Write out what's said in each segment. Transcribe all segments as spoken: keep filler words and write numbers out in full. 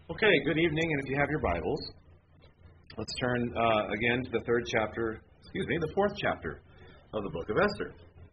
Okay, good evening, and if you have your Bibles, let's turn uh, again to the third chapter, excuse me, the fourth chapter of the book of Esther.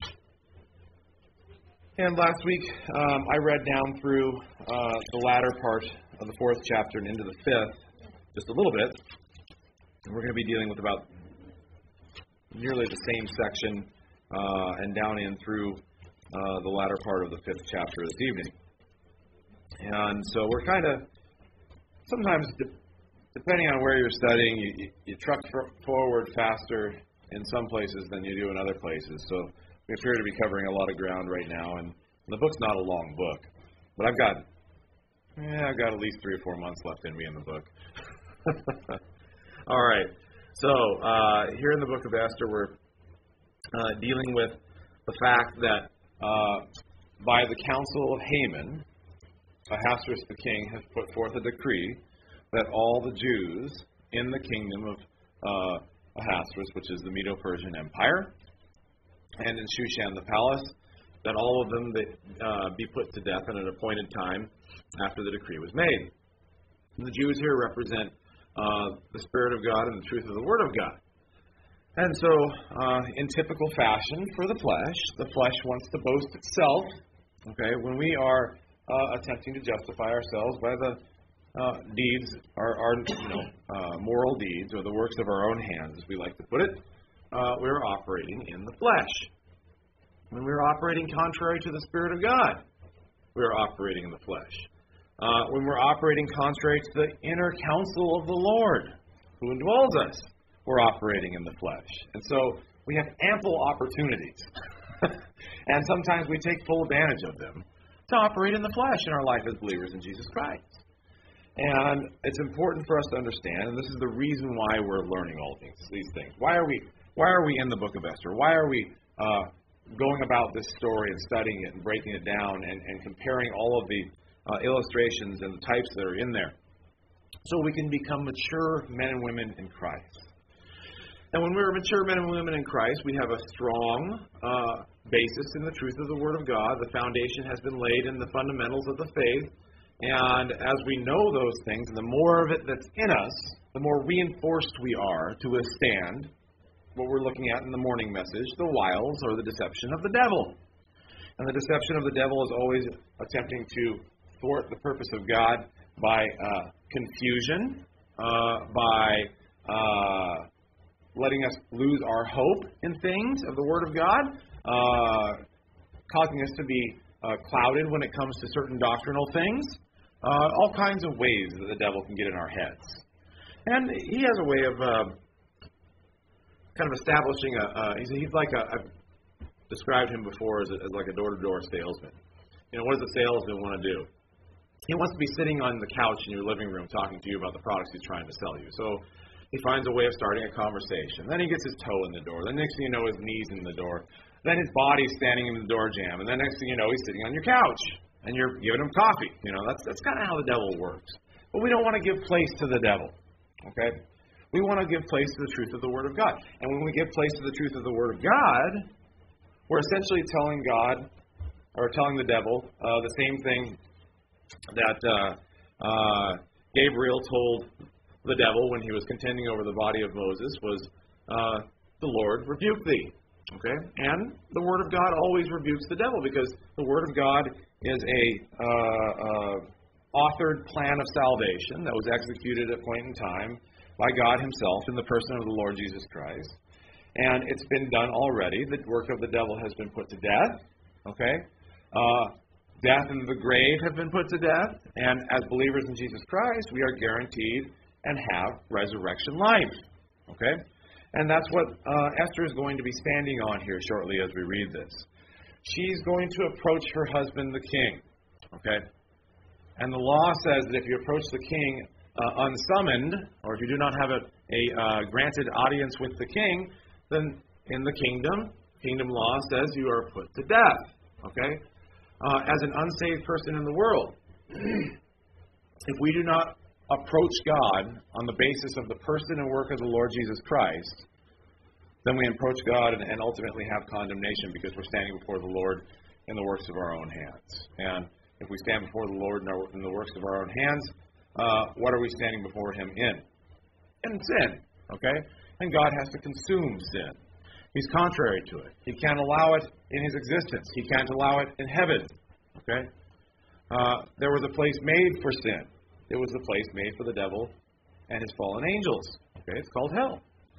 And last week, um, I read down through uh, the latter part of the fourth chapter and into the fifth, just a little bit. And we're going to be dealing with about nearly the same section uh, and down in through uh, the latter part of the fifth chapter this evening. And so we're kind of Sometimes, de- depending on where you're studying, you, you, you truck for, forward faster in some places than you do in other places. So we appear to be covering a lot of ground right now, and the book's not a long book. But I've got, yeah, I've got at least three or four months left in me in the book. All right. So uh, here in the book of Esther, we're uh, dealing with the fact that uh, by the counsel of Haman, Ahasuerus the king has put forth a decree that all the Jews in the kingdom of uh, Ahasuerus, which is the Medo-Persian Empire, and in Shushan the palace, that all of them that, uh, be put to death at an appointed time after the decree was made. And the Jews here represent uh, the Spirit of God and the truth of the Word of God. And so, uh, in typical fashion for the flesh, the flesh wants to boast itself. Okay, when we are Uh, attempting to justify ourselves by the uh, deeds, our, our you know, uh, moral deeds, or the works of our own hands, as we like to put it, uh, we're operating in the flesh. When we're operating contrary to the Spirit of God, we're operating in the flesh. Uh, when we're operating contrary to the inner counsel of the Lord, who indwells us, we're operating in the flesh. And so we have ample opportunities, and sometimes we take full advantage of them, to operate in the flesh in our life as believers in Jesus Christ. And it's important for us to understand, and this is the reason why we're learning all these, these things. Why are we why are we in the book of Esther? Why are we uh, going about this story and studying it and breaking it down and, and comparing all of the uh, illustrations and the types that are in there? So we can become mature men and women in Christ. And when we're mature men and women in Christ, we have a strong uh, basis in the truth of the Word of God. The foundation has been laid in the fundamentals of the faith. And as we know those things, and the more of it that's in us, the more reinforced we are to withstand what we're looking at in the morning message, the wiles or the deception of the devil. And the deception of the devil is always attempting to thwart the purpose of God by uh, confusion, uh, by Uh, letting us lose our hope in things of the Word of God, uh, causing us to be uh, clouded when it comes to certain doctrinal things, uh, all kinds of ways that the devil can get in our heads. And he has a way of uh, kind of establishing a, uh, he's, he's like a, I've described him before as, a, as like a door-to-door salesman. You know, what does a salesman want to do? He wants to be sitting on the couch in your living room talking to you about the products he's trying to sell you. So he finds a way of starting a conversation. Then he gets his toe in the door. Then next thing you know, his knee's in the door. Then his body's standing in the door jamb. And then next thing you know, he's sitting on your couch. And you're giving him coffee. You know, that's that's kind of how the devil works. But we don't want to give place to the devil. Okay? We want to give place to the truth of the Word of God. And when we give place to the truth of the Word of God, we're essentially telling God, or telling the devil, uh, the same thing that uh, uh, Gabriel told the devil when he was contending over the body of Moses was, uh, the Lord rebuke thee. Okay? And the Word of God always rebukes the devil because the Word of God is a uh, uh, authored plan of salvation that was executed at a point in time by God Himself in the person of the Lord Jesus Christ. And it's been done already. The work of the devil has been put to death. Okay? Uh, death and the grave have been put to death. And as believers in Jesus Christ, we are guaranteed and have resurrection life. Okay? And that's what uh, Esther is going to be standing on here shortly as we read this. She's going to approach her husband, the king. Okay? And the law says that if you approach the king uh, unsummoned, or if you do not have a, a uh, granted audience with the king, then in the kingdom, kingdom law says you are put to death. Okay? Uh, as an unsaved person in the world, if we do not approach God on the basis of the person and work of the Lord Jesus Christ, then we approach God and, and ultimately have condemnation because we're standing before the Lord in the works of our own hands. And if we stand before the Lord in, our, in the works of our own hands, uh, what are we standing before Him in? In sin, okay? And God has to consume sin. He's contrary to it. He can't allow it in His existence. He can't allow it in heaven, okay? Uh, there was a place made for sin. It was the place made for the devil and his fallen angels. Okay, it's called hell.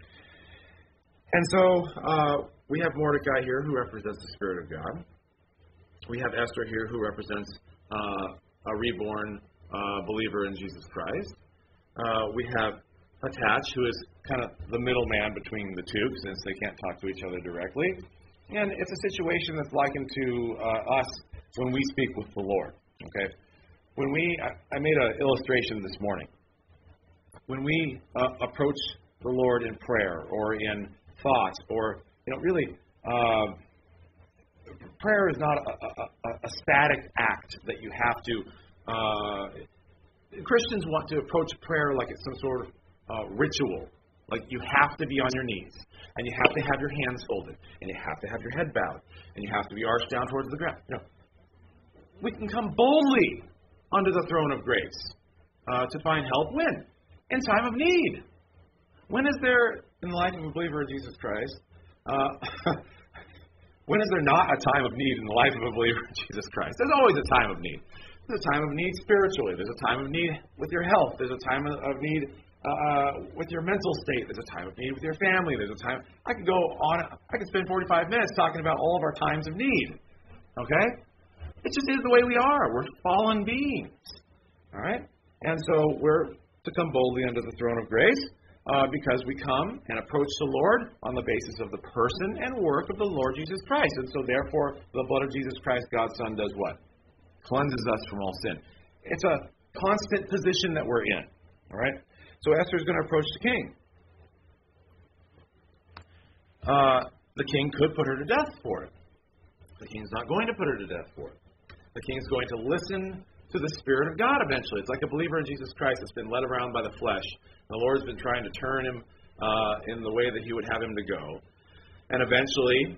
And so uh, we have Mordecai here who represents the Spirit of God. We have Esther here who represents uh, a reborn uh, believer in Jesus Christ. Uh, we have Hathach, who is kind of the middleman between the two, since they can't talk to each other directly. And it's a situation that's likened to uh, us when we speak with the Lord. Okay, when we, I, I made an illustration this morning. When we uh, approach the Lord in prayer or in thought, or you know, really, uh, prayer is not a, a, a static act that you have to. Uh, Christians want to approach prayer like it's some sort of uh, ritual, like you have to be on your knees, and you have to have your hands folded, and you have to have your head bowed, and you have to be arched down towards the ground. You know, we can come boldly under the throne of grace uh, to find help. When? In time of need. When is there, in the life of a believer in Jesus Christ, uh, when is there not a time of need in the life of a believer in Jesus Christ? There's always a time of need. There's a time of need spiritually. There's a time of need with your health. There's a time of need uh, with your mental state. There's a time of need with your family. There's a time. I could go on. I could spend forty-five minutes talking about all of our times of need. Okay? It just is the way we are. We're fallen beings. All right? And so we're to come boldly under the throne of grace uh, because we come and approach the Lord on the basis of the person and work of the Lord Jesus Christ. And so therefore, the blood of Jesus Christ, God's Son, does what? Cleanses us from all sin. It's a constant position that we're in. All right? So Esther is going to approach the king. Uh, the king could put her to death for it. The king's not going to put her to death for it. The king's going to listen to the Spirit of God eventually. It's like a believer in Jesus Christ that's been led around by the flesh. The Lord's been trying to turn him uh, in the way that He would have him to go. And eventually,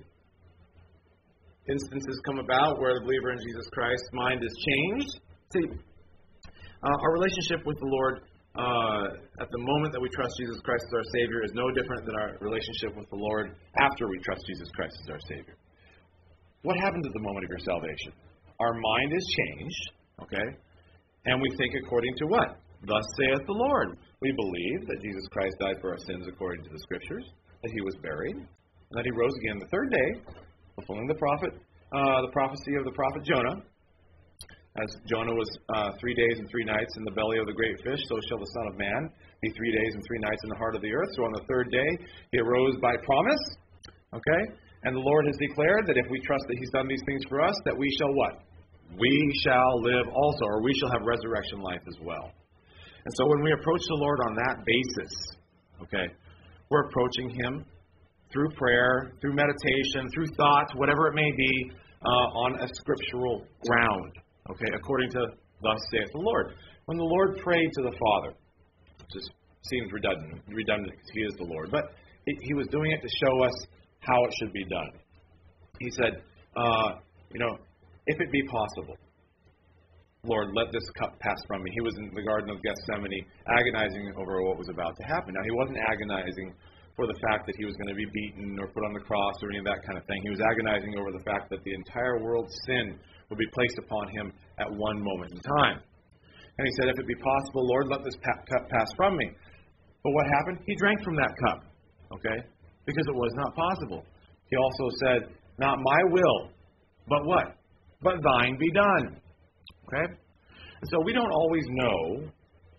instances come about where the believer in Jesus Christ's mind is changed. See, uh, our relationship with the Lord uh, at the moment that we trust Jesus Christ as our Savior is no different than our relationship with the Lord after we trust Jesus Christ as our Savior. What happens at the moment of your salvation? Our mind is changed, okay? And we think according to what? Thus saith the Lord. We believe that Jesus Christ died for our sins according to the Scriptures, that He was buried, and that He rose again the third day, fulfilling the prophet, uh, the prophecy of the prophet Jonah. As Jonah was uh, three days and three nights in the belly of the great fish, so shall the Son of Man be three days and three nights in the heart of the earth. So on the third day, He arose by promise, okay? And the Lord has declared that if we trust that He's done these things for us, that we shall what? We shall live also, or we shall have resurrection life as well. And so when we approach the Lord on that basis, okay, we're approaching Him through prayer, through meditation, through thought, whatever it may be, uh, on a scriptural ground, okay, according to thus saith the Lord. When the Lord prayed to the Father, which just seems redundant, redundant because He is the Lord, but it, He was doing it to show us how it should be done. He said, uh, you know, if it be possible, Lord, let this cup pass from me. He was in the Garden of Gethsemane agonizing over what was about to happen. Now, He wasn't agonizing for the fact that He was going to be beaten or put on the cross or any of that kind of thing. He was agonizing over the fact that the entire world's sin would be placed upon Him at one moment in time. And He said, if it be possible, Lord, let this pa- cup pass from me. But what happened? He drank from that cup, okay, because it was not possible. He also said, not my will, but what? But thine be done. Okay? And so we don't always know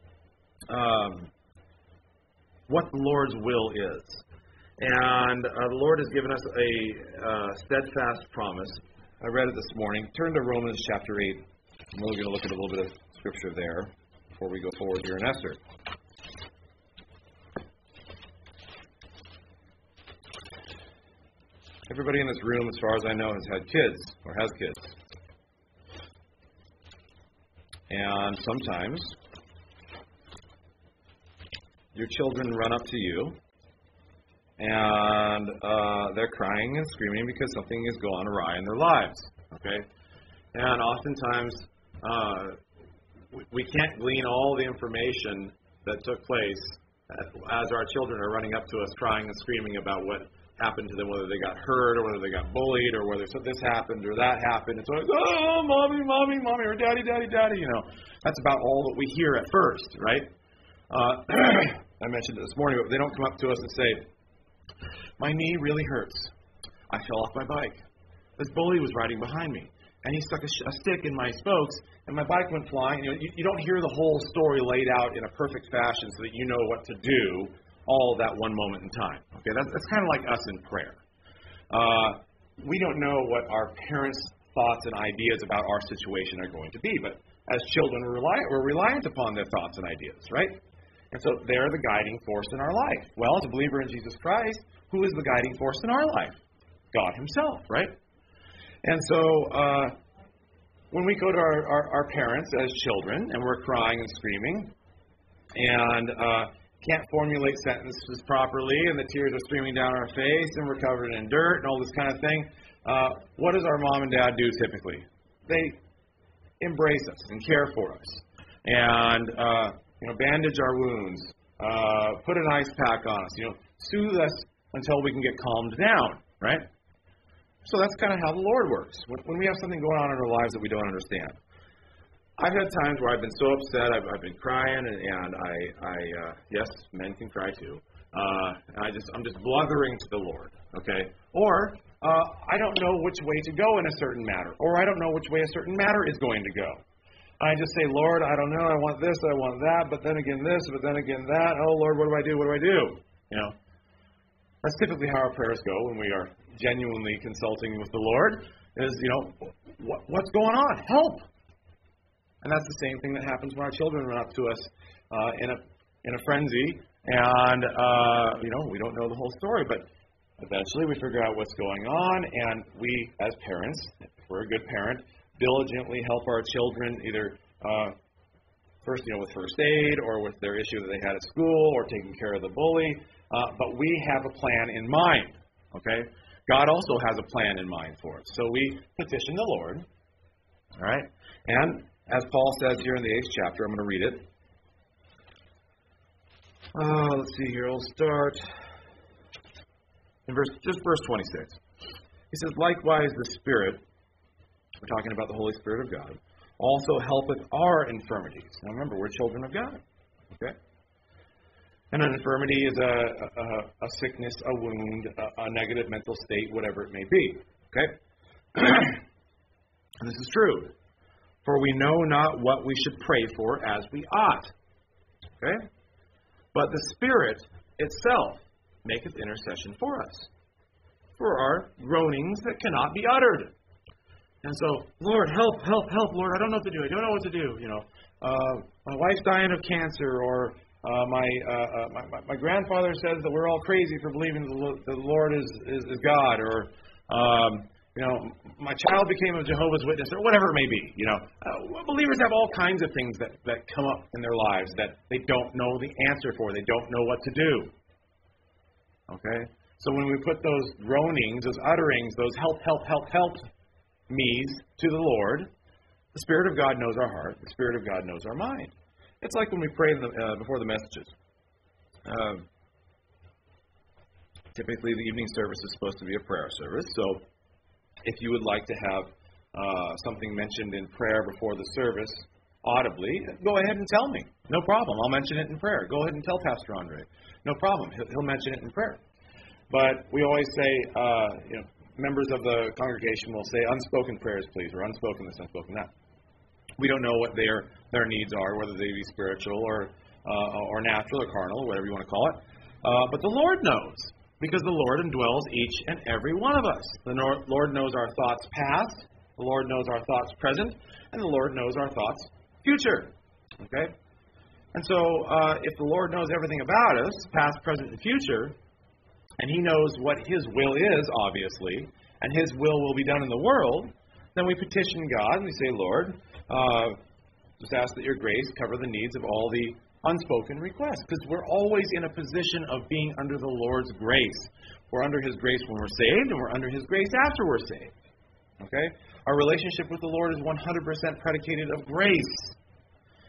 um, what the Lord's will is. And uh, the Lord has given us a uh, steadfast promise. I read it this morning. Turn to Romans chapter eight. I'm really going to look at a little bit of scripture there before we go forward here in Esther. Everybody in this room, as far as I know, has had kids or has kids. And sometimes your children run up to you and uh, they're crying and screaming because something has gone awry in their lives. Okay? And oftentimes uh, we can't glean all the information that took place as our children are running up to us crying and screaming about what happened to them, whether they got hurt or whether they got bullied or whether so this happened or that happened. It's always, oh, mommy, mommy, mommy, or daddy, daddy, daddy, you know. That's about all that we hear at first, right? Uh, I mentioned it this morning, but they don't come up to us and say, my knee really hurts. I fell off my bike. This bully was riding behind me, and he stuck a, sh- a stick in my spokes, and my bike went flying. You know, you, you don't hear the whole story laid out in a perfect fashion so that you know what to do all that one moment in time. Okay, that's, that's kind of like us in prayer. Uh, we don't know what our parents' thoughts and ideas about our situation are going to be, but as children, we're, rely- we're reliant upon their thoughts and ideas, right? And so they're the guiding force in our life. Well, as a believer in Jesus Christ, who is the guiding force in our life? God himself, right? And so uh, when we go to our, our, our parents as children and we're crying and screaming and uh, can't formulate sentences properly and the tears are streaming down our face and we're covered in dirt and all this kind of thing, uh, what does our mom and dad do typically? They embrace us and care for us and uh, you know, bandage our wounds, uh, put an ice pack on us, you know, soothe us until we can get calmed down, right? So that's kind of how the Lord works. When, when we have something going on in our lives that we don't understand. I've had times where I've been so upset, I've, I've been crying, and, and I, I uh, yes, men can cry too. Uh, and I just, I'm just bluthering to the Lord, okay? Or uh, I don't know which way to go in a certain matter, or I don't know which way a certain matter is going to go. I just say, Lord, I don't know, I want this, I want that, but then again this, but then again that. Oh, Lord, what do I do, what do I do? You know, that's typically how our prayers go when we are genuinely consulting with the Lord, is, you know, what, what's going on? Help! And that's the same thing that happens when our children run up to us uh, in a in a frenzy, and, uh, you know, we don't know the whole story, but eventually we figure out what's going on, and we, as parents, if we're a good parent, diligently help our children either uh, first, you know, with first aid or with their issue that they had at school or taking care of the bully. Uh, but we have a plan in mind, okay? God also has a plan in mind for us. So we petition the Lord, all right? And as Paul says here in the eighth chapter, I'm going to read it. Uh, let's see here. I'll start in verse, just verse twenty-six. He says, likewise the Spirit, we're talking about the Holy Spirit of God, also helpeth our infirmities. Now remember, we're children of God. Okay? And an infirmity is a, a, a sickness, a wound, a, a negative mental state, whatever it may be. Okay? This is true. For we know not what we should pray for as we ought. Okay? But the Spirit itself maketh intercession for us, for our groanings that cannot be uttered. And so, Lord, help, help, help, Lord, I don't know what to do. I don't know what to do. You know, uh, my wife's dying of cancer, or uh, my, uh, uh, my, my my grandfather says that we're all crazy for believing the, the Lord is, is, is God, or um, you know, my child became a Jehovah's Witness, or whatever it may be. You know, uh, believers have all kinds of things that, that come up in their lives that they don't know the answer for. They don't know what to do. Okay, so when we put those groanings, those utterings, those help, help, help, help me's to the Lord, the Spirit of God knows our heart. The Spirit of God knows our mind. It's like when we pray in the, uh, before the messages. Uh, typically, the evening service is supposed to be a prayer service. So, if you would like to have uh, something mentioned in prayer before the service audibly, go ahead and tell me. No problem. I'll mention it in prayer. Go ahead and tell Pastor Andre. No problem. He'll, he'll mention it in prayer. But we always say, uh, you know, members of the congregation will say, unspoken prayers, please, or unspoken this, unspoken that. We don't know what their their needs are, whether they be spiritual or uh, or natural or carnal, whatever you want to call it. Uh, but the Lord knows, because the Lord indwells each and every one of us. The Lord knows our thoughts past, the Lord knows our thoughts present, and the Lord knows our thoughts future. Okay? And so, uh, if the Lord knows everything about us, past, present, and future, and He knows what His will is, obviously, and His will will be done in the world, then we petition God and we say, Lord, uh, just ask that your grace cover the needs of all the unspoken requests, because we're always in a position of being under the Lord's grace. We're under His grace when we're saved, and we're under His grace after we're saved. Okay? Our relationship with the Lord is one hundred percent predicated of grace.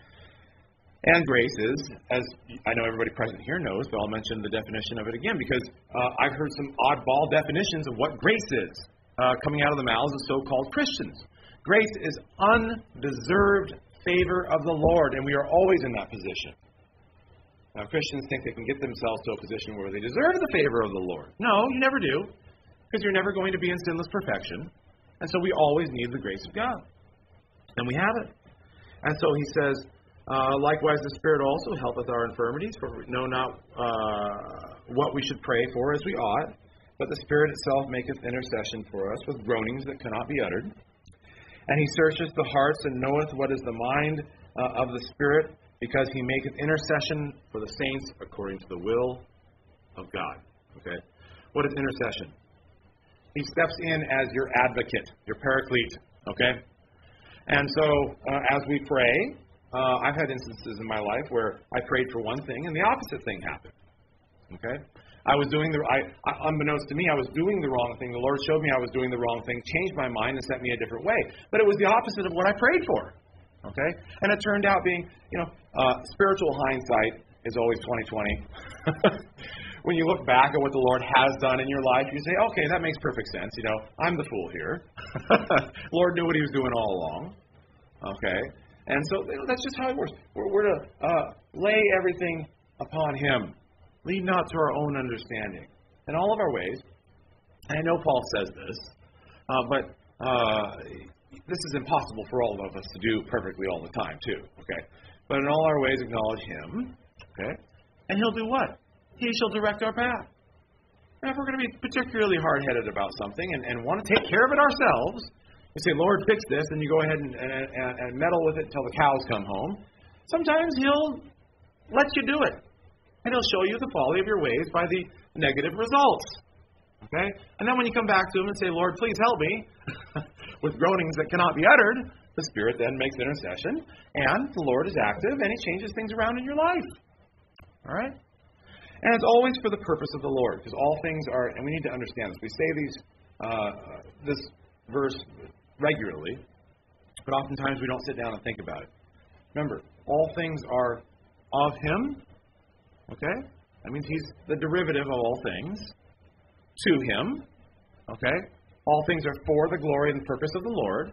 And grace is, as I know everybody present here knows, but I'll mention the definition of it again because uh, I've heard some oddball definitions of what grace is uh, coming out of the mouths of so-called Christians. Grace is undeserved favor of the Lord, and we are always in that position. Now, Christians think they can get themselves to a position where they deserve the favor of the Lord. No, you never do, because you're never going to be in sinless perfection. And so we always need the grace of God. And we have it. And so he says, uh, likewise the Spirit also helpeth our infirmities, for we know not uh, what we should pray for as we ought, but the Spirit itself maketh intercession for us with groanings that cannot be uttered. And he searcheth the hearts and knoweth what is the mind uh, of the Spirit, because he maketh intercession for the saints according to the will of God. Okay? What is intercession? He steps in as your advocate, your paraclete. Okay? And so, uh, as we pray, uh, I've had instances in my life where I prayed for one thing and the opposite thing happened. Okay? I was doing the, I, unbeknownst to me, I was doing the wrong thing. The Lord showed me I was doing the wrong thing, changed my mind, and set me a different way. But it was the opposite of what I prayed for. Okay? And it turned out being, you know, uh, spiritual hindsight is always twenty twenty. When you look back at what the Lord has done in your life, you say, okay, that makes perfect sense. You know, I'm the fool here. Lord knew what he was doing all along. Okay? And so you know, that's just how it works. We're, we're to uh, lay everything upon him. Lead not to our own understanding. In all of our ways, and I know Paul says this, uh, but uh, this is impossible for all of us to do perfectly all the time, too. Okay? But in all our ways, acknowledge him. Okay? And he'll do what? He shall direct our path. And if we're going to be particularly hard-headed about something and, and want to take care of it ourselves, we say, Lord, fix this, and you go ahead and, and, and, and meddle with it until the cows come home. Sometimes he'll let you do it. And he'll show you the folly of your ways by the negative results. Okay? And then when you come back to him and say, Lord, please help me, with groanings that cannot be uttered, the Spirit then makes intercession, and the Lord is active, and he changes things around in your life. All right? And it's always for the purpose of the Lord, because all things are, and we need to understand this. We say these uh, this verse regularly, but oftentimes we don't sit down and think about it. Remember, all things are of him. Okay? That means he's the derivative of all things. To him. Okay? All things are for the glory and purpose of the Lord.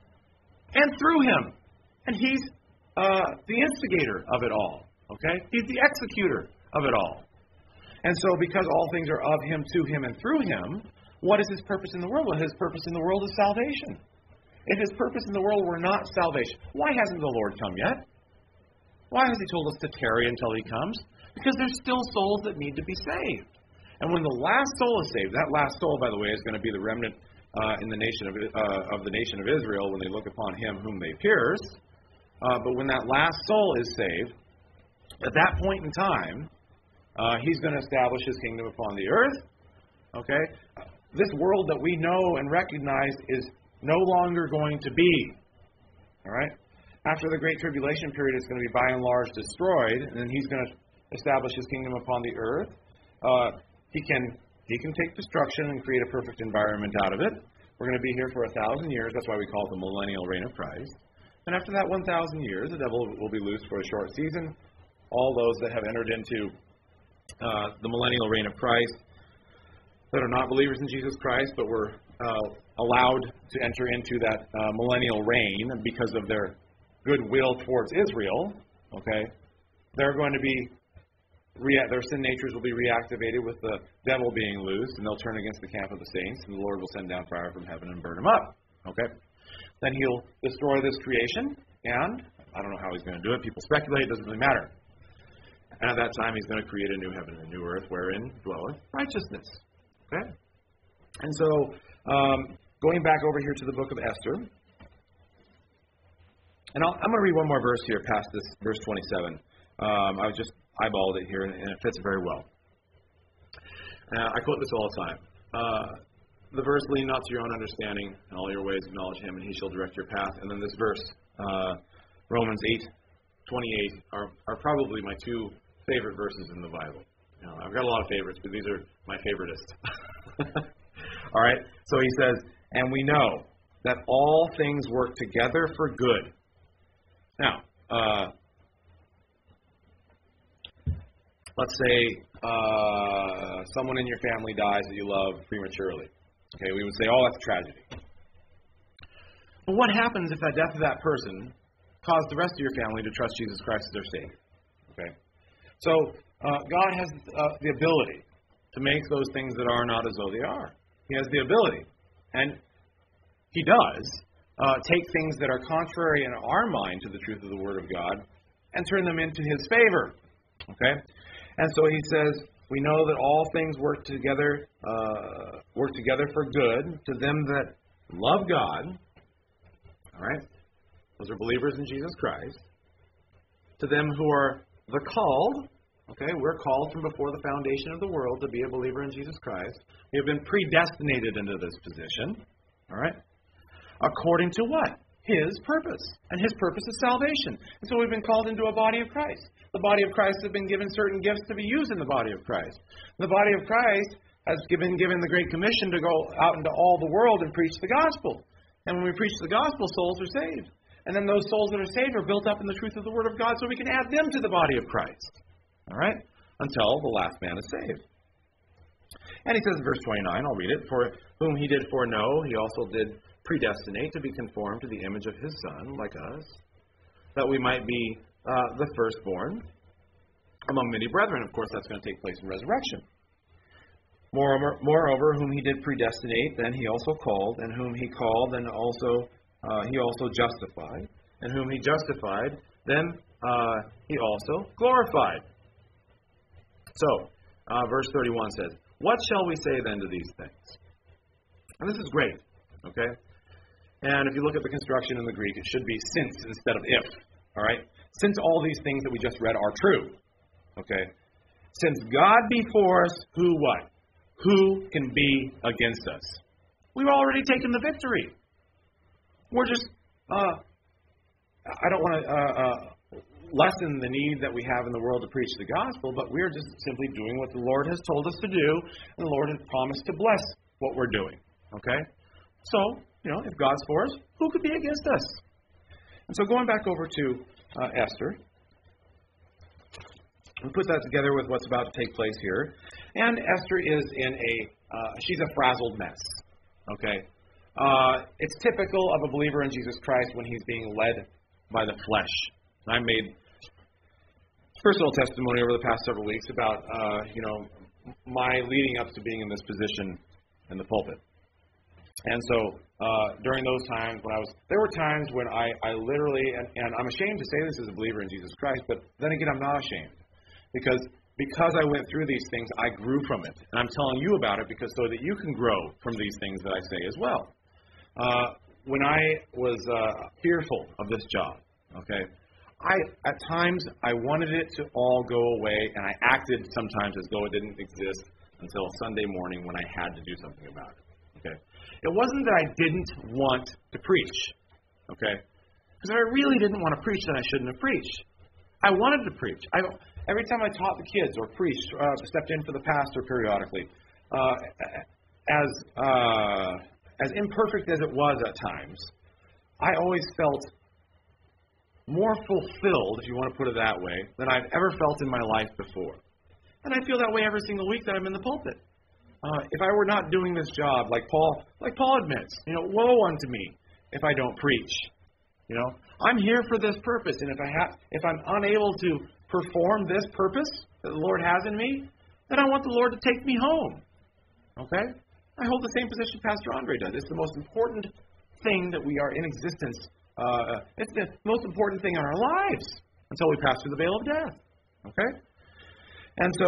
And through him. And he's uh, the instigator of it all. Okay? He's the executor of it all. And so because all things are of him, to him, and through him, what is his purpose in the world? Well, his purpose in the world is salvation. If his purpose in the world were not salvation, why hasn't the Lord come yet? Why has he told us to tarry until he comes? Because there's still souls that need to be saved. And when the last soul is saved, that last soul, by the way, is going to be the remnant uh, in the nation of uh, of the nation of Israel when they look upon him whom they pierce. Uh, but when that last soul is saved, at that point in time, uh, he's going to establish his kingdom upon the earth. Okay? This world that we know and recognize is no longer going to be. All right? After the Great Tribulation period, it's going to be by and large destroyed, and then he's going to establish his kingdom upon the earth. Uh, he can he can take destruction and create a perfect environment out of it. We're going to be here for a thousand years. That's why we call it the millennial reign of Christ. And after that one thousand years, the devil will be loosed for a short season. All those that have entered into uh, the millennial reign of Christ, that are not believers in Jesus Christ, but were uh, allowed to enter into that uh, millennial reign because of their goodwill towards Israel, okay, they're going to be, rea- their sin natures will be reactivated with the devil being loosed, and they'll turn against the camp of the saints, and the Lord will send down fire from heaven and burn them up, okay? Then he'll destroy this creation, and I don't know how he's going to do it. People speculate, it doesn't really matter. And at that time, he's going to create a new heaven and a new earth wherein dwelleth righteousness, okay? And so, um, going back over here to the book of Esther, and I'll, I'm going to read one more verse here past this, verse twenty-seven. Um, I just eyeballed it here, and, and it fits very well. Uh, I quote this all the time. Uh, the verse, lean not to your own understanding, in all your ways acknowledge him, and he shall direct your path. And then this verse, uh, Romans eight twenty-eight, are, are probably my two favorite verses in the Bible. You know, I've got a lot of favorites, but these are my favoritist. All right? So he says, and we know that all things work together for good. Now, uh, let's say uh, someone in your family dies that you love prematurely. Okay, we would say, oh, that's a tragedy. But what happens if that death of that person caused the rest of your family to trust Jesus Christ as their Savior? Okay, so uh, God has uh, the ability to make those things that are not as though they are. He has the ability, and He does, uh, take things that are contrary in our mind to the truth of the Word of God and turn them into His favor. Okay? And so He says, we know that all things work together, uh, work together for good to them that love God. All right? Those are believers in Jesus Christ. To them who are the called. Okay, we're called from before the foundation of the world to be a believer in Jesus Christ. We have been predestinated into this position. All right? According to what? His purpose. And His purpose is salvation. And so we've been called into a body of Christ. The body of Christ has been given certain gifts to be used in the body of Christ. The body of Christ has been given the Great Commission to go out into all the world and preach the gospel. And when we preach the gospel, souls are saved. And then those souls that are saved are built up in the truth of the Word of God so we can add them to the body of Christ. All right? Until the last man is saved. And he says in verse twenty-nine, I'll read it, for whom He did foreknow, He also did predestinate to be conformed to the image of His Son, like us, that we might be uh, the firstborn among many brethren. Of course, that's going to take place in resurrection. Moreover, moreover, whom He did predestinate, then He also called, and whom He called, then also uh, He also justified, and whom He justified, then uh, He also glorified. So, uh, verse thirty-one says, what shall we say then to these things? And this is great, okay? And if you look at the construction in the Greek, it should be since instead of if, all right? Since all these things that we just read are true, okay? Since God be for us, who what? Who can be against us? We've already taken the victory. We're just, uh, I don't want to uh, uh, lessen the need that we have in the world to preach the gospel, but we're just simply doing what the Lord has told us to do, and the Lord has promised to bless what we're doing, okay? So, you know, if God's for us, who could be against us? And so going back over to uh, Esther, we put that together with what's about to take place here. And Esther is in a, uh, she's a frazzled mess, okay? Uh, it's typical of a believer in Jesus Christ when he's being led by the flesh. I made personal testimony over the past several weeks about, uh, you know, my leading up to being in this position in the pulpit. And so uh, during those times when I was, there were times when I, I literally, and, and I'm ashamed to say this as a believer in Jesus Christ, but then again, I'm not ashamed. Because because I went through these things, I grew from it. And I'm telling you about it because so that you can grow from these things that I say as well. Uh, when I was uh, fearful of this job, okay, I at times I wanted it to all go away, and I acted sometimes as though it didn't exist until Sunday morning when I had to do something about it. Okay, it wasn't that I didn't want to preach, okay, because if I really didn't want to preach, then I shouldn't have preached. I wanted to preach. I, every time I taught the kids or preached, uh, stepped in for the pastor periodically, uh, as uh, as imperfect as it was at times, I always felt more fulfilled, if you want to put it that way, than I've ever felt in my life before. And I feel that way every single week that I'm in the pulpit. Uh, if I were not doing this job, like Paul, like Paul admits, you know, woe unto me if I don't preach. You know, I'm here for this purpose, and if I have, if I'm unable to perform this purpose that the Lord has in me, then I want the Lord to take me home. Okay? I hold the same position Pastor Andre does. It's the most important thing that we are in existence. Uh, it's the most important thing in our lives until we pass through the veil of death. Okay? And so,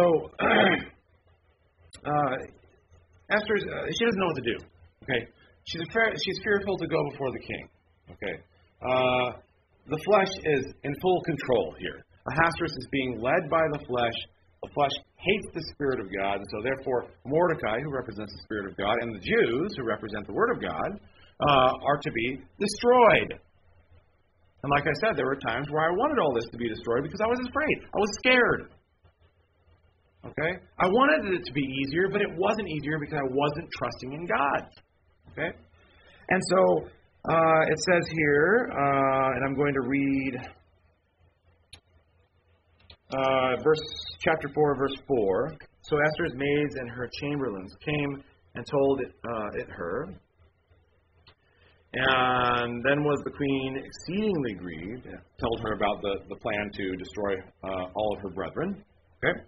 uh, Esther's, uh, she doesn't know what to do. Okay? She's afraid, she's fearful to go before the king. Okay? Uh, the flesh is in full control here. Ahasuerus is being led by the flesh. The flesh hates the Spirit of God, and so therefore Mordecai, who represents the Spirit of God, and the Jews, who represent the Word of God, uh, are to be destroyed. And like I said, there were times where I wanted all this to be destroyed because I was afraid. I was scared. Okay? I wanted it to be easier, but it wasn't easier because I wasn't trusting in God. Okay? And so uh, it says here, uh, and I'm going to read uh, verse chapter four, verse four. So Esther's maids and her chamberlains came and told it, uh, it her. And then was the queen exceedingly grieved, told her about the, the plan to destroy uh, all of her brethren. Okay?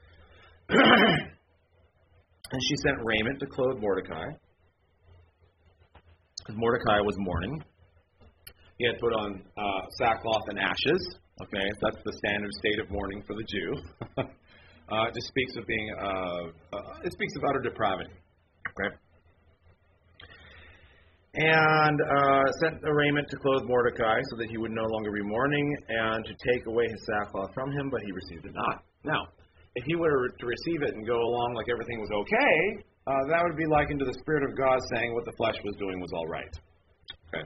And she sent raiment to clothe Mordecai, because Mordecai was mourning. He had put on uh, sackcloth and ashes. Okay, that's the standard state of mourning for the Jew. uh, it just speaks of being, uh, uh, it speaks of utter depravity. Okay. And uh, sent a raiment to clothe Mordecai so that he would no longer be mourning, and to take away his sackcloth from him, but he received it not. Now, if he were to receive it and go along like everything was okay, uh, that would be likened to the Spirit of God saying what the flesh was doing was all right. Okay.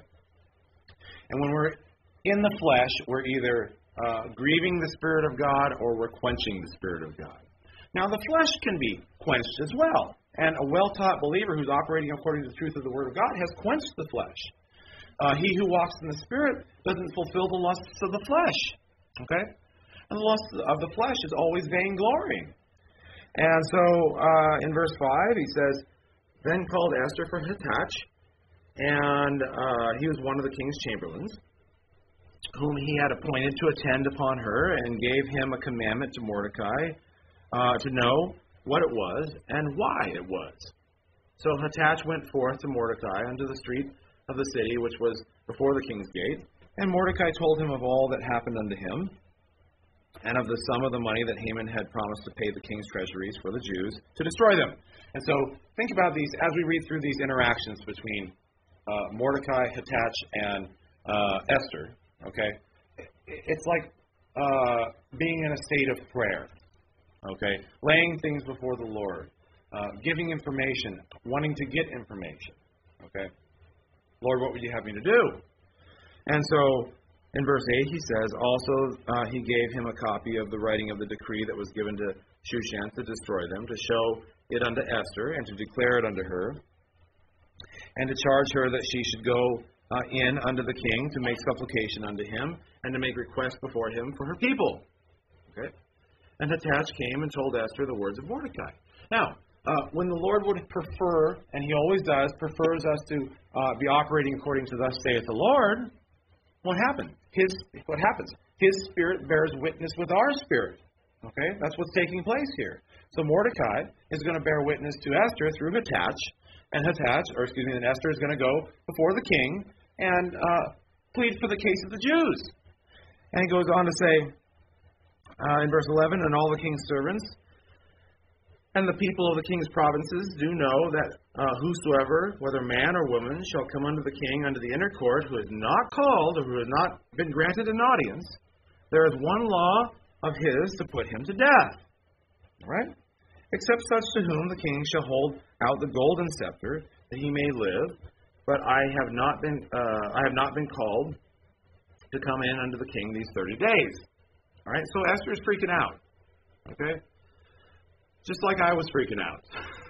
And when we're in the flesh, we're either uh, grieving the Spirit of God or we're quenching the Spirit of God. Now, the flesh can be quenched as well. And a well-taught believer who's operating according to the truth of the Word of God has quenched the flesh. Uh, he who walks in the Spirit doesn't fulfill the lusts of the flesh. Okay? And the lust of the flesh is always vainglorying. And so, uh, in verse five, he says, Then called Esther for Hathach, and uh, he was one of the king's chamberlains, whom he had appointed to attend upon her, and gave him a commandment to Mordecai uh, to know what it was and why it was. So Hathach went forth to Mordecai unto the street of the city, which was before the king's gate. And Mordecai told him of all that happened unto him, and of the sum of the money that Haman had promised to pay the king's treasuries for the Jews to destroy them. And so think about these as we read through these interactions between uh, Mordecai, Hathach, and uh, Esther. Okay, it's like uh, being in a state of prayer. Okay, laying things before the Lord, uh, giving information, wanting to get information. Okay, Lord, what would you have me to do? And so, in verse eight, he says, Also uh, he gave him a copy of the writing of the decree that was given to Shushan to destroy them, to show it unto Esther, and to declare it unto her, and to charge her that she should go uh, in unto the king to make supplication unto him, and to make request before him for her people. Okay. And Hathach came and told Esther the words of Mordecai. Now, uh, when the Lord would prefer, and he always does, prefers us to uh, be operating according to thus saith the Lord, what happened? His what happens? His spirit bears witness with our spirit. Okay, that's what's taking place here. So Mordecai is going to bear witness to Esther through Hathach, and Hathach, or excuse me, and Esther is going to go before the king and uh, plead for the case of the Jews. And he goes on to say, Uh, in verse eleven, And all the king's servants and the people of the king's provinces do know that uh, whosoever, whether man or woman, shall come unto the king unto the inner court, who is not called or who has not been granted an audience, there is one law of his to put him to death. All right? Except such to whom the king shall hold out the golden scepter, that he may live. But I have not been, uh, I have not been called to come in unto the king these thirty days. All right, so Esther is freaking out, okay? Just like I was freaking out.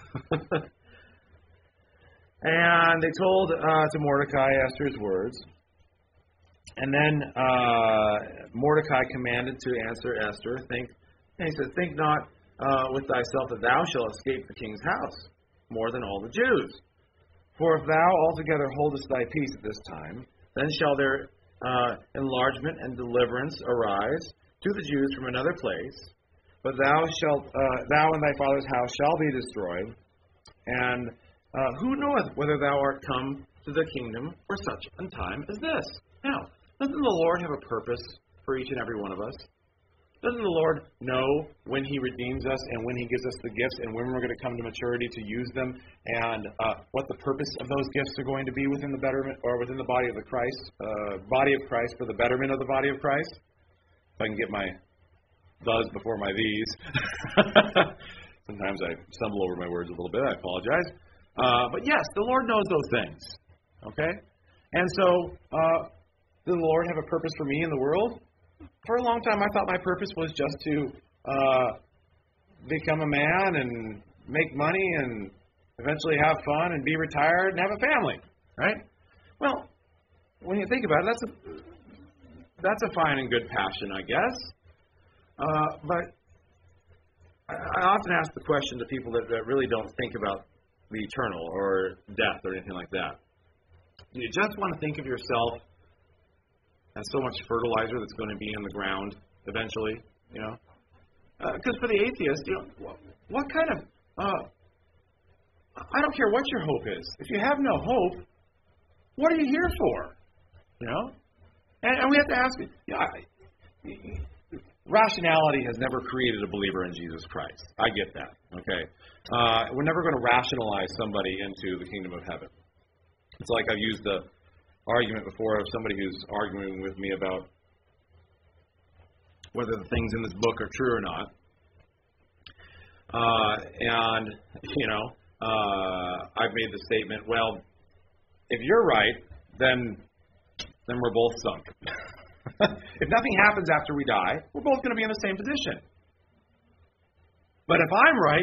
And they told uh, to Mordecai Esther's words. And then uh, Mordecai commanded to answer Esther. Think, and he said, Think not uh, with thyself that thou shalt escape the king's house more than all the Jews. For if thou altogether holdest thy peace at this time, then shall there uh, enlargement and deliverance arise to the Jews from another place, but thou shalt, uh, thou and thy father's house shall be destroyed. And uh, who knoweth whether thou art come to the kingdom for such a time as this? Now, doesn't the Lord have a purpose for each and every one of us? Doesn't the Lord know when He redeems us and when He gives us the gifts and when we're going to come to maturity to use them, and uh, what the purpose of those gifts are going to be within the betterment or within the body of the Christ, uh, body of Christ for the betterment of the body of Christ? If I can get my thes before my these. Sometimes I stumble over my words a little bit. I apologize. Uh, but yes, the Lord knows those things. Okay? And so, uh, does the Lord have a purpose for me in the world? For a long time, I thought my purpose was just to uh, become a man and make money and eventually have fun and be retired and have a family. Right? Well, when you think about it, that's a That's a fine and good passion, I guess. Uh, but I, I often ask the question to people that, that really don't think about the eternal or death or anything like that. Do you just want to think of yourself as so much fertilizer that's going to be in the ground eventually? You know, because uh, for the atheist, you know, what, what kind of uh, I don't care what your hope is. If you have no hope, what are you here for? You know, and, and we have to ask. You know, I, rationality has never created a believer in Jesus Christ. I get that. Okay, uh, we're never going to rationalize somebody into the kingdom of heaven. It's like I've used the argument before of somebody who's arguing with me about whether the things in this book are true or not. Uh, and, you know, uh, I've made the statement, well, if you're right, then then we're both sunk. If nothing happens after we die, we're both going to be in the same position. But if I'm right,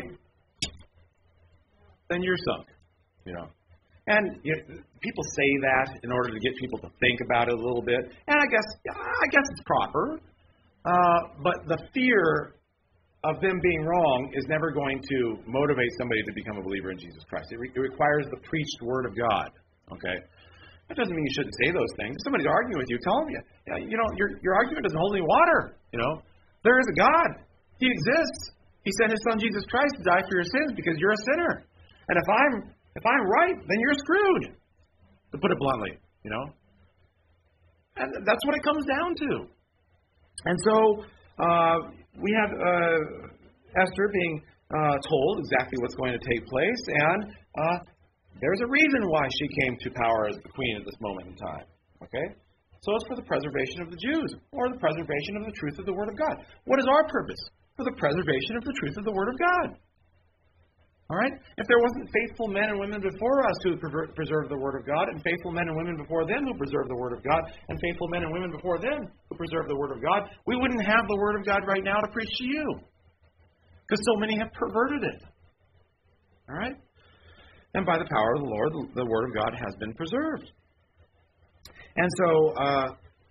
then you're sunk, you know. And you know, people say that in order to get people to think about it a little bit, and I guess I guess it's proper. Uh, but the fear of them being wrong is never going to motivate somebody to become a believer in Jesus Christ. It, re- it requires the preached word of God. Okay, that doesn't mean you shouldn't say those things. If somebody's arguing with you, tell them, yeah, you know, your your argument doesn't hold any water. You know, there is a God. He exists. He sent His Son Jesus Christ to die for your sins because you're a sinner. And if I'm If I'm right, then you're screwed, to put it bluntly, you know. And that's what it comes down to. And so uh, we have uh, Esther being uh, told exactly what's going to take place, and uh, there's a reason why she came to power as the queen at this moment in time. Okay? So it's for the preservation of the Jews, or the preservation of the truth of the Word of God. What is our purpose? For the preservation of the truth of the Word of God. All right? If there wasn't faithful men and women before us who preserved the Word of God, and faithful men and women before them who preserved the Word of God, and faithful men and women before them who preserved the Word of God, we wouldn't have the Word of God right now to preach to you. Because so many have perverted it. All right? And by the power of the Lord, the Word of God has been preserved. And so, uh,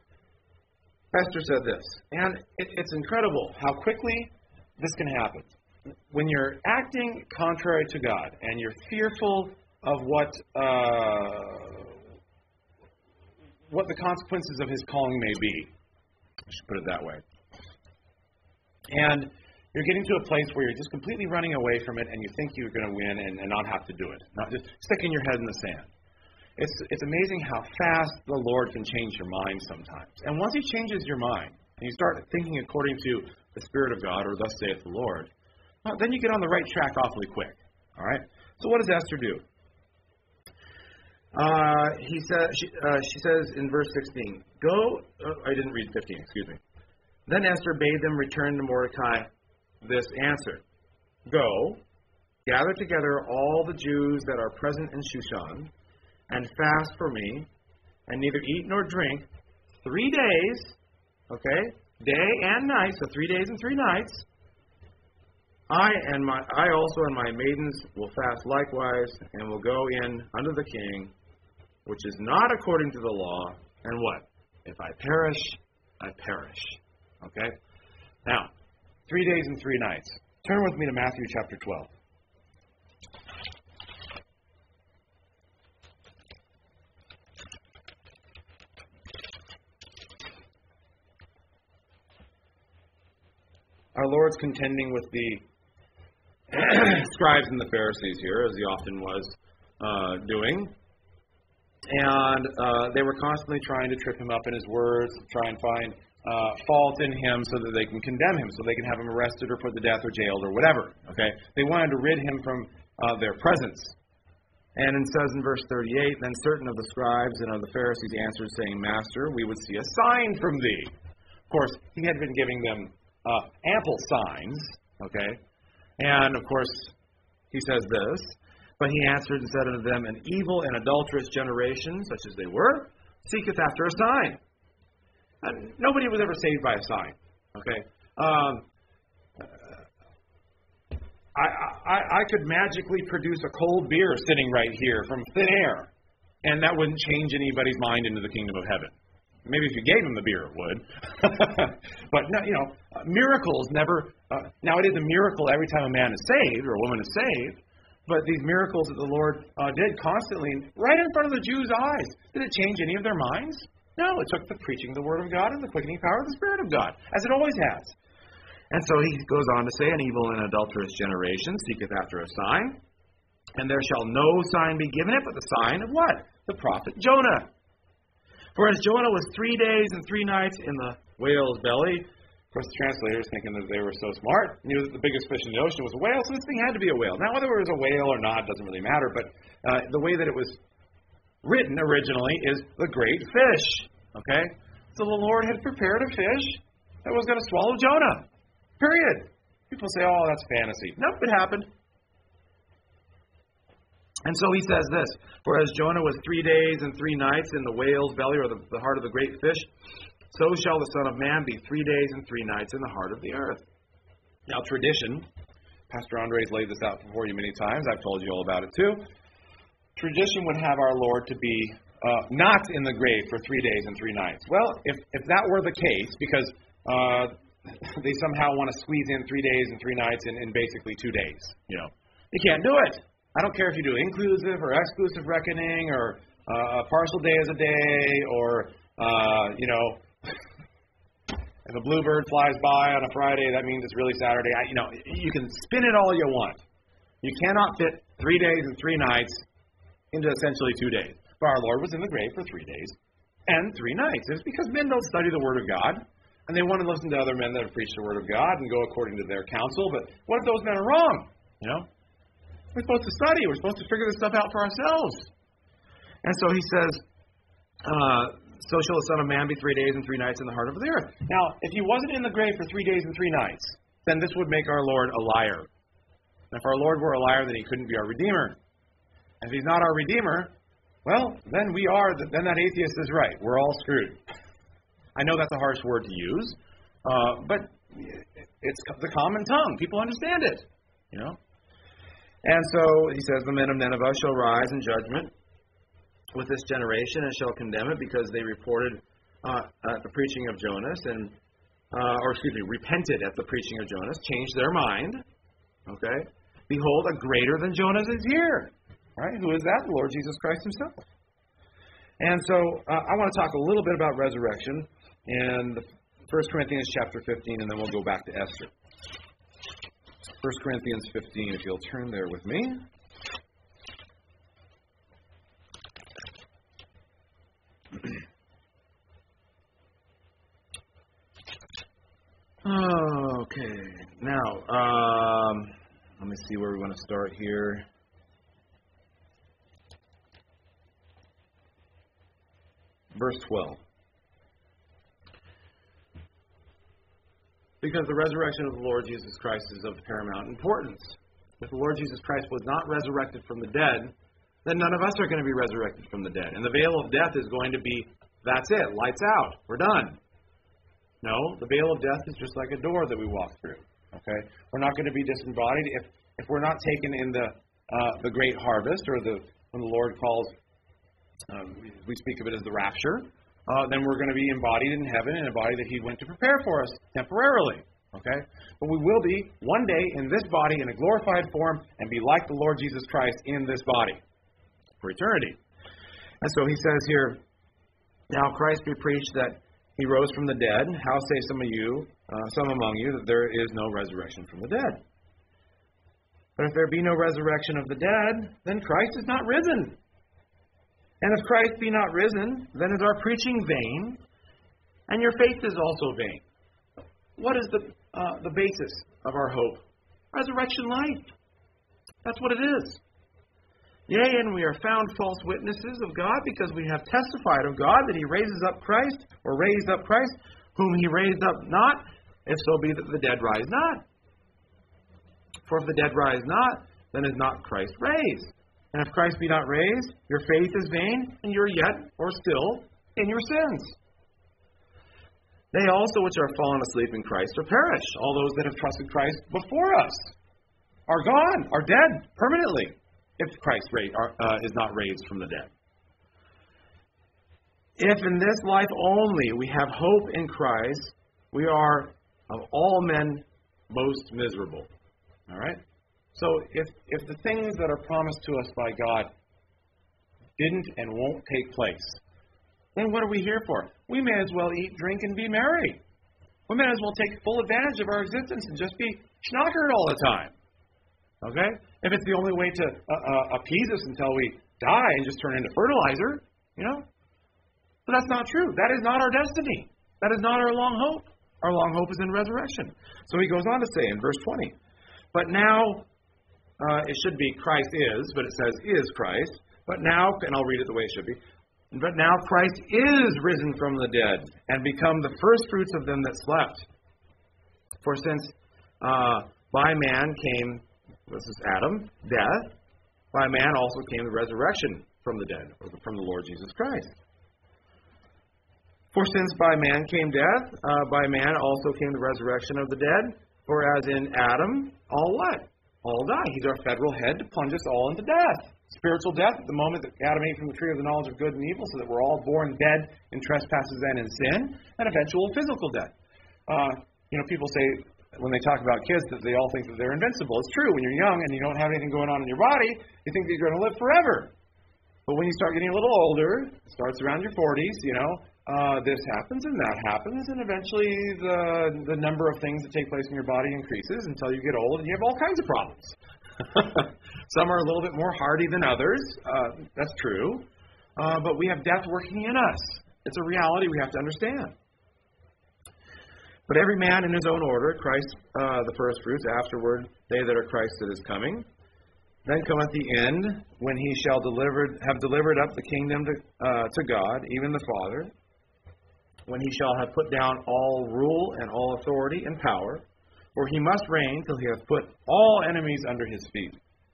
Esther said this, and it, it's incredible how quickly this can happen. When you're acting contrary to God and you're fearful of what uh, what the consequences of His calling may be, I should put it that way, and you're getting to a place where you're just completely running away from it and you think you're going to win and, and not have to do it, not just sticking your head in the sand. It's, it's amazing how fast the Lord can change your mind sometimes. And once He changes your mind and you start thinking according to the Spirit of God, or thus saith the Lord, well, then you get on the right track awfully quick. All right? So what does Esther do? Uh, he sa- she, uh, she says in verse sixteen, Go, oh, I didn't read fifteen, excuse me. Then Esther bade them return to Mordecai this answer. Go, gather together all the Jews that are present in Shushan, and fast for me, and neither eat nor drink three days, okay, day and night, so three days and three nights. I and my I also and my maidens will fast likewise, and will go in unto the king, which is not according to the law. And what? If I perish, I perish. Okay? Now, three days and three nights. Turn with me to Matthew chapter twelve. Our Lord's contending with the scribes and the Pharisees here, as He often was uh, doing. And uh, they were constantly trying to trip Him up in His words, try and find uh, fault in Him so that they can condemn Him, so they can have Him arrested or put to death or jailed or whatever. Okay, they wanted to rid Him from uh, their presence. And it says in verse thirty-eight, Then certain of the scribes and of the Pharisees answered, saying, Master, we would see a sign from Thee. Of course, He had been giving them uh, ample signs, okay? And, of course, He says this, But He answered and said unto them, An evil and adulterous generation, such as they were, seeketh after a sign. And nobody was ever saved by a sign, okay? Um, I, I, I could magically produce a cold beer sitting right here from thin air, and that wouldn't change anybody's mind into the kingdom of heaven, maybe if you gave them the beer, it would. But, no, you know, uh, miracles never... Uh, now, it is a miracle every time a man is saved or a woman is saved, but these miracles that the Lord uh, did constantly, right in front of the Jews' eyes, did it change any of their minds? No, it took the preaching of the Word of God and the quickening power of the Spirit of God, as it always has. And so he goes on to say, an evil and adulterous generation seeketh after a sign, and there shall no sign be given it but the sign of what? The prophet Jonah. For as Jonah was three days and three nights in the whale's belly, of course the translators, thinking that they were so smart, knew that the biggest fish in the ocean was a whale, so this thing had to be a whale. Now, whether it was a whale or not doesn't really matter, but uh, the way that it was written originally is the great fish. Okay? So the Lord had prepared a fish that was going to swallow Jonah. Period. People say, oh, that's fantasy. Nope, it happened. And so he says this, for as Jonah was three days and three nights in the whale's belly, or the, the heart of the great fish, so shall the Son of Man be three days and three nights in the heart of the earth. Now, tradition, Pastor Andre's laid this out for you many times. I've told you all about it too. Tradition would have our Lord to be uh, not in the grave for three days and three nights. Well, if, if that were the case, because uh, they somehow want to squeeze in three days and three nights in, in basically two days, you know, you can't do it. I don't care if you do inclusive or exclusive reckoning or uh, a partial day is a day or, uh, you know, if a bluebird flies by on a Friday, that means it's really Saturday. I, you know, you can spin it all you want. You cannot fit three days and three nights into essentially two days. But our Lord was in the grave for three days and three nights. It's because men don't study the Word of God, and they want to listen to other men that have preached the Word of God and go according to their counsel. But what if those men are wrong? You know? We're supposed to study. We're supposed to figure this stuff out for ourselves. And so he says, uh, so shall the Son of Man be three days and three nights in the heart of the earth. Now, if he wasn't in the grave for three days and three nights, then this would make our Lord a liar. And if our Lord were a liar, then he couldn't be our Redeemer. And if he's not our Redeemer, well, then we are, then that atheist is right. We're all screwed. I know that's a harsh word to use, uh, but it's the common tongue. People understand it, you know. And so he says, the men of Nineveh shall rise in judgment with this generation and shall condemn it because they reported uh, at the preaching of Jonas, and uh, or excuse me, repented at the preaching of Jonas, changed their mind. Okay? Behold, a greater than Jonas is here. Right? Who is that? The Lord Jesus Christ himself. And so uh, I want to talk a little bit about resurrection in First Corinthians chapter fifteen, and then we'll go back to Esther. First Corinthians fifteen, if you'll turn there with me. Okay, now, um, let me see where we want to start here. Verse twelve. Because the resurrection of the Lord Jesus Christ is of paramount importance. If the Lord Jesus Christ was not resurrected from the dead, then none of us are going to be resurrected from the dead. And the veil of death is going to be, that's it, lights out, we're done. No, the veil of death is just like a door that we walk through. Okay, we're not going to be disembodied if if we're not taken in the uh, the great harvest, or the when the Lord calls, um, we speak of it as the rapture. Uh, then we're going to be embodied in heaven in a body that he went to prepare for us temporarily. Okay? But we will be one day in this body in a glorified form and be like the Lord Jesus Christ in this body for eternity. And so he says here, now Christ be preached that he rose from the dead. How say some of you, uh, some among you, that there is no resurrection from the dead? But if there be no resurrection of the dead, then Christ is not risen. And if Christ be not risen, then is our preaching vain, and your faith is also vain. What is the uh, the basis of our hope? Resurrection life. That's what it is. Yea, and we are found false witnesses of God, because we have testified of God that he raises up Christ, or raised up Christ, whom he raised up not, if so be that the dead rise not. For if the dead rise not, then is not Christ raised. And if Christ be not raised, your faith is vain, and you're yet, or still, in your sins. They also which are fallen asleep in Christ are perished. All those that have trusted Christ before us are gone, are dead, permanently, if Christ uh, is not raised from the dead. If in this life only we have hope in Christ, we are of all men most miserable. All right? So if if the things that are promised to us by God didn't and won't take place, then what are we here for? We may as well eat, drink, and be merry. We may as well take full advantage of our existence and just be schnockered all the time. Okay? If it's the only way to uh, uh, appease us until we die and just turn into fertilizer, you know? But that's not true. That is not our destiny. That is not our long hope. Our long hope is in resurrection. So he goes on to say in verse twenty, but now, uh, it should be Christ is, but it says is Christ. But now, and I'll read it the way it should be, but now Christ is risen from the dead and become the first fruits of them that slept. For since uh, by man came, this is Adam, death, by man also came the resurrection from the dead, or from the Lord Jesus Christ. For since by man came death, uh, by man also came the resurrection of the dead. For as in Adam, all what? All die. He's our federal head to plunge us all into death. Spiritual death at the moment that Adam ate from the tree of the knowledge of good and evil, so that we're all born dead in trespasses and in sin, and eventual physical death. Uh, you know, people say, when they talk about kids, that they all think that they're invincible. It's true. When you're young and you don't have anything going on in your body, you think that you're going to live forever. But when you start getting a little older, it starts around your forties, you know, uh, this happens and that happens, and eventually the the number of things that take place in your body increases until you get old and you have all kinds of problems. Some are a little bit more hardy than others. Uh, that's true. Uh, but we have death working in us. It's a reality we have to understand. But every man in his own order, Christ uh, the first fruits, afterward they that are Christ that is coming. Then cometh the end, when he shall delivered, have delivered up the kingdom to, uh, to God, even the Father, when he shall have put down all rule and all authority and power, for he must reign till he hath put all enemies under his feet.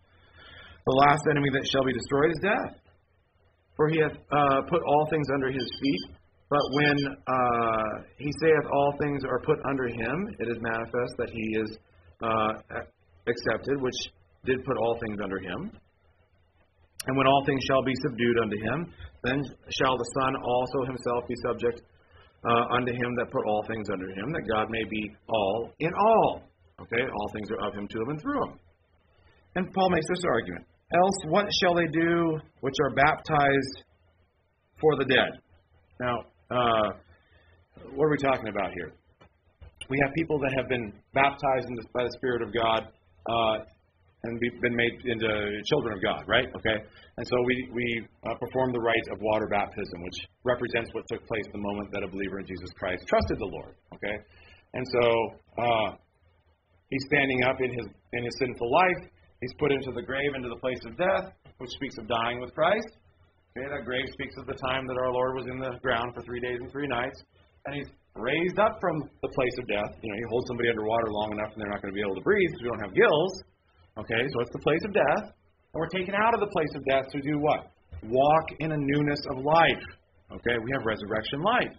The last enemy that shall be destroyed is death. For he hath uh, put all things under his feet. But when uh, he saith all things are put under him, it is manifest that he is uh, accepted, which did put all things under him. And when all things shall be subdued unto him, then shall the Son also himself be subject uh, unto him that put all things under him, that God may be all in all. Okay, all things are of him, to him, and through him. And Paul makes this argument. Else what shall they do which are baptized for the dead? Now, uh, what are we talking about here? We have people that have been baptized in the, by the Spirit of God uh, and be, been made into children of God, right? Okay? And so we, we uh, perform the rite of water baptism, which represents what took place the moment that a believer in Jesus Christ trusted the Lord, okay? And so uh, he's standing up in his in his sinful life. He's put into the grave, into the place of death, which speaks of dying with Christ. Okay, that grave speaks of the time that our Lord was in the ground for three days and three nights. And he's raised up from the place of death. You know, you hold somebody underwater long enough and they're not going to be able to breathe because we don't have gills. Okay, so it's the place of death. And we're taken out of the place of death to do what? Walk in a newness of life. Okay, we have resurrection life.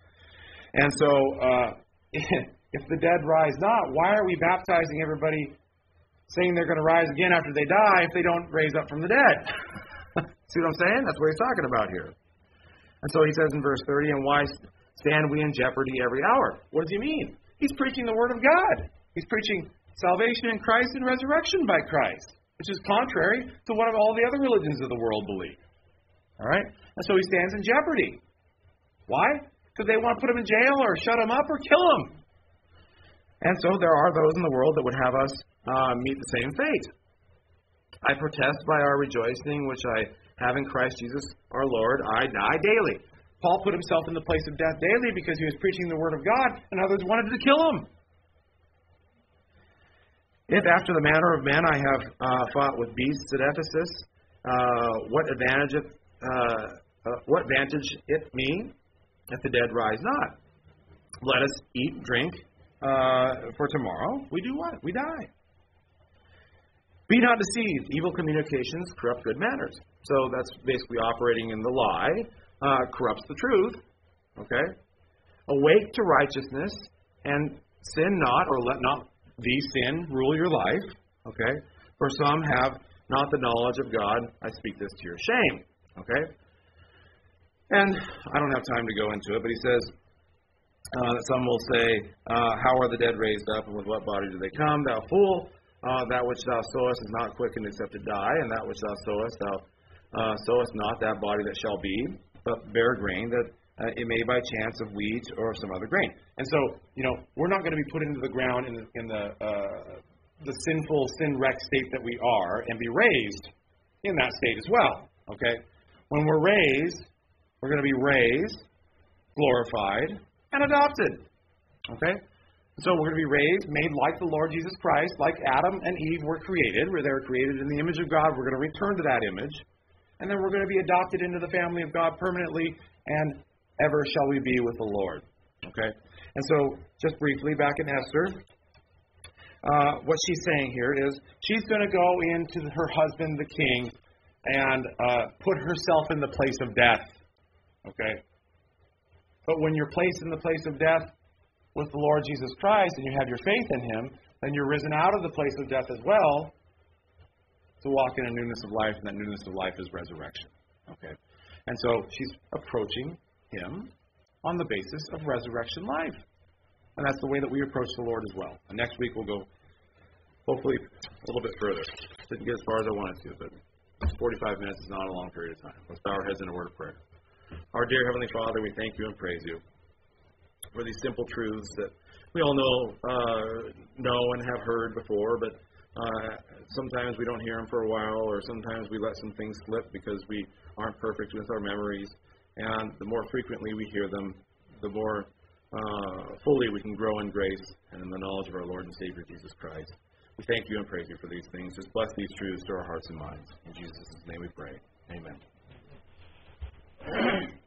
And so, uh, if the dead rise not, why are we baptizing everybody saying they're going to rise again after they die if they don't raise up from the dead? See what I'm saying? That's what he's talking about here. And so he says in verse thirty, and why stand we in jeopardy every hour? What does he mean? He's preaching the Word of God. He's preaching salvation in Christ and resurrection by Christ, which is contrary to what all the other religions of the world believe. All right? And so he stands in jeopardy. Why? Because they want to put him in jail or shut him up or kill him. And so there are those in the world that would have us uh, meet the same fate. I protest by our rejoicing, which I have in Christ Jesus our Lord, I die daily. Paul put himself in the place of death daily because he was preaching the Word of God, and others wanted to kill him. If after the manner of men I have uh, fought with beasts at Ephesus, uh, what advantage it, uh, uh, what advantage it me if the dead rise not? Let us eat, drink, uh, for tomorrow we do what? We die. Be not deceived. Evil communications corrupt good manners. So that's basically operating in the lie, uh, corrupts the truth. Okay? Awake to righteousness, and sin not, or let not the sin rule your life. Okay? For some have not the knowledge of God. I speak this to your shame. Okay? And I don't have time to go into it, but he says uh, that some will say, uh, how are the dead raised up, and with what body do they come? Thou fool, uh, that which thou sowest is not quickened except to die, and that which thou sowest, thou uh, sowest not that body that shall be, but bear grain, that uh, it may by chance of wheat or some other grain. And so, you know, we're not going to be put into the ground in the, in the, uh, the sinful, sin-wrecked state that we are and be raised in that state as well, okay? When we're raised, we're going to be raised, glorified, and adopted. Okay? So we're going to be raised, made like the Lord Jesus Christ, like Adam and Eve were created, where they were created in the image of God. We're going to return to that image. And then we're going to be adopted into the family of God permanently, and ever shall we be with the Lord. Okay? And so, just briefly, back in Esther, uh, what she's saying here is she's going to go into her husband, the king, and uh, put herself in the place of death. Okay? But when you're placed in the place of death with the Lord Jesus Christ and you have your faith in Him, then you're risen out of the place of death as well to walk in a newness of life, and that newness of life is resurrection. Okay? And so she's approaching Him on the basis of resurrection life. And that's the way that we approach the Lord as well. And next week we'll go, hopefully, a little bit further. Didn't get as far as I wanted to, but forty-five minutes is not a long period of time. Let's bow our heads in a word of prayer. Our dear Heavenly Father, we thank you and praise you for these simple truths that we all know uh, know and have heard before, but uh, sometimes we don't hear them for a while, or sometimes we let some things slip because we aren't perfect with our memories. And the more frequently we hear them, the more uh, fully we can grow in grace and in the knowledge of our Lord and Savior Jesus Christ. We thank you and praise you for these things. Just bless these truths to our hearts and minds. In Jesus' name we pray. Amen.